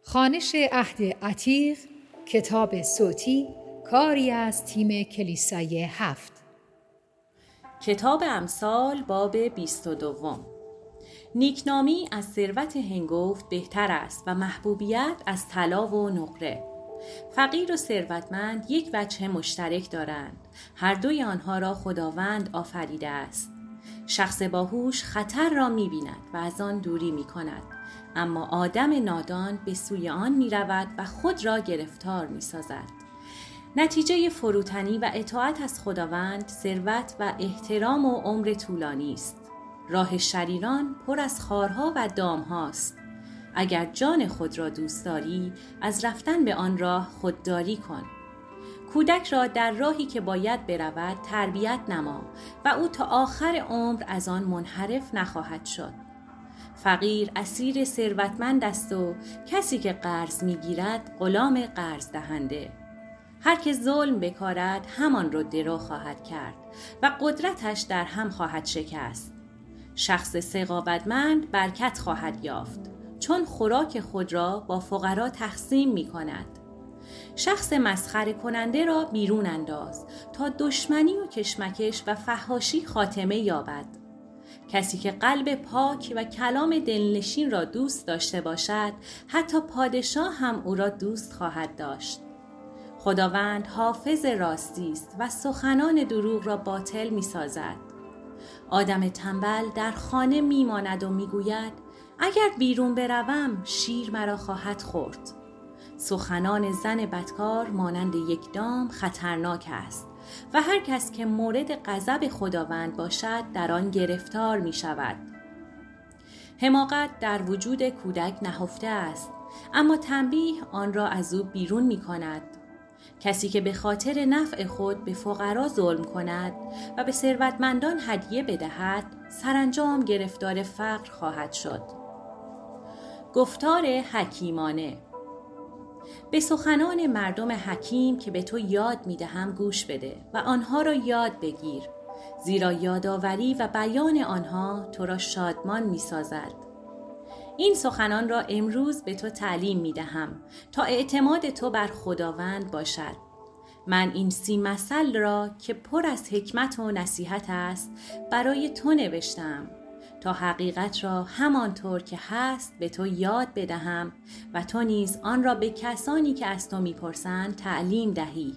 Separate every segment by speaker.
Speaker 1: خوانش عهد عتیق، کتاب صوتی، کاری از تیم کلیسای 7.
Speaker 2: کتاب امثال باب 22. نیکنامی از ثروت هنگفت بهتر است و محبوبیت از طلا و نقره. فقیر و ثروتمند یک وجه مشترک دارند. هر دوی آنها را خداوند آفریده است. شخص باهوش خطر را می‌بیند و از آن دوری می‌کند، اما آدم نادان به سوی آن می‌رود و خود را گرفتار می‌سازد. نتیجه فروتنی و اطاعت از خداوند ثروت و احترام و عمر طولانی است. راه شریران پر از خارها و دامهاست. اگر جان خود را دوست داری، از رفتن به آن راه خودداری کن. کودک را در راهی که باید برود تربیت نما و او تا آخر عمر از آن منحرف نخواهد شد. فقیر اسیر ثروتمند است و کسی که قرض میگیرد غلام قرض دهنده. هر که ظلم بکارد همان را درو خواهد کرد و قدرتش در هم خواهد شکست. شخص سخاوتمند برکت خواهد یافت، چون خوراک خود را با فقرا تقسیم می کند. شخص مسخره کننده را بیرون انداز تا دشمنی و کشمکش و فحاشی خاتمه یابد. کسی که قلب پاک و کلام دلنشین را دوست داشته باشد، حتی پادشاه هم او را دوست خواهد داشت. خداوند حافظ راستی است و سخنان دروغ را باطل می سازد. آدم تنبل در خانه می ماند و می گوید اگر بیرون بروم شیر مرا خواهد خورد. سخنان زن بدکار مانند یک دام خطرناک است و هر کس که مورد غضب خداوند باشد در آن گرفتار می شود. حماقت در وجود کودک نهفته است، اما تنبیه آن را از او بیرون می کند. کسی که به خاطر نفع خود به فقرا ظلم کند و به ثروتمندان هدیه بدهد، سرانجام گرفتار فقر خواهد شد. گفتار حکیمانه. به سخنان مردم حکیم که به تو یاد می‌دهم گوش بده و آنها را یاد بگیر، زیرا یادآوری و بیان آنها تو را شادمان می‌سازد. این سخنان را امروز به تو تعلیم می‌دهم تا اعتماد تو بر خداوند باشد. من این 30 مثل را که پر از حکمت و نصیحت است برای تو نوشتم تا حقیقت را همانطور که هست به تو یاد بدهم و تو نیز آن را به کسانی که از تو می‌پرسند تعلیم دهی.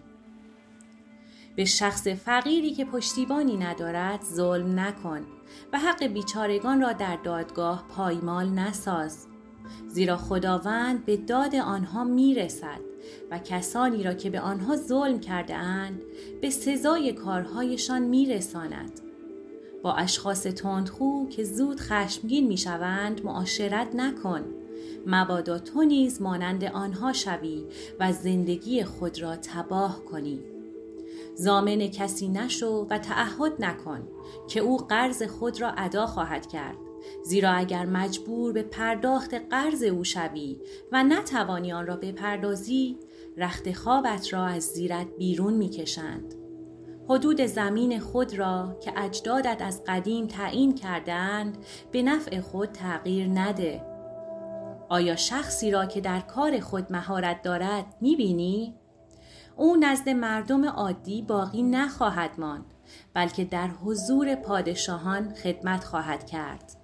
Speaker 2: به شخص فقیری که پشتیبانی ندارد ظلم نکن و حق بیچارگان را در دادگاه پایمال نساز، زیرا خداوند به داد آنها میرسد و کسانی را که به آنها ظلم کرده اند به سزای کارهایشان میرساند. با اشخاص تندخو که زود خشمگین میشوند معاشرت نکن، مبادا تو نیز مانند آنها شوی و زندگی خود را تباه کنی. ضامن کسی نشو و تعهد نکن که او قرض خود را ادا خواهد کرد، زیرا اگر مجبور به پرداخت قرض او شوی و نتوانی آن را بپردازی، رخت خوابت را از زیرت بیرون میکشند. حدود زمین خود را که اجدادت از قدیم تعیین کردند به نفع خود تغییر نده. آیا شخصی را که در کار خود مهارت دارد میبینی؟ او نزد مردم عادی باقی نخواهد ماند، بلکه در حضور پادشاهان خدمت خواهد کرد.